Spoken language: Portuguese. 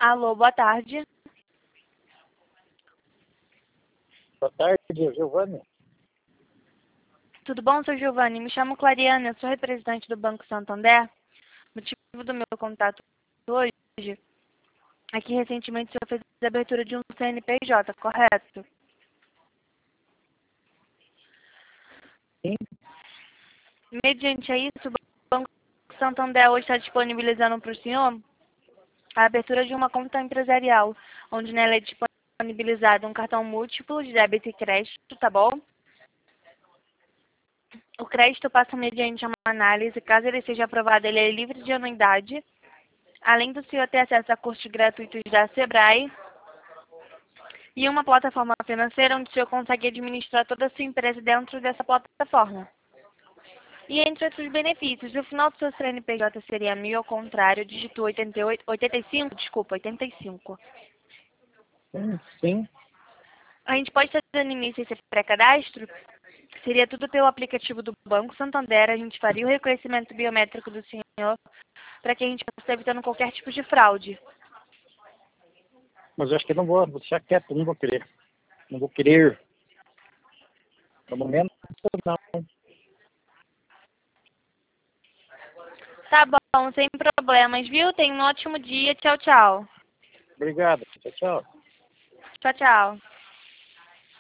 Alô, boa tarde. Boa tarde, Giovanni. Tudo bom, seu Giovanni? Me chamo Clariana, eu sou representante do Banco Santander. O motivo do meu contato hoje é que recentemente o senhor fez a abertura de um CNPJ, correto? Sim. Mediante a isso, o Banco Santander hoje está disponibilizando para o senhor a abertura de uma conta empresarial, onde nela é disponibilizado um cartão múltiplo de débito e crédito, tá bom? O crédito passa mediante uma análise, caso ele seja aprovado, ele é livre de anuidade. Além do senhor ter acesso a cursos gratuitos da Sebrae e uma plataforma financeira onde o senhor consegue administrar toda a sua empresa dentro dessa plataforma. E entre outros benefícios, o final do seu CNPJ seria 1000, ao contrário, dígito 85. Sim. A gente pode fazer no início esse pré-cadastro, seria tudo pelo aplicativo do Banco Santander, a gente faria o reconhecimento biométrico do senhor para que a gente possa estar evitando qualquer tipo de fraude. Mas eu acho que não vou deixar quieto, não vou querer. Não vou querer. No momento, não. Tá bom, sem problemas, viu? Tenha um ótimo dia. Tchau, tchau. Obrigado. Tchau, tchau. Tchau, tchau.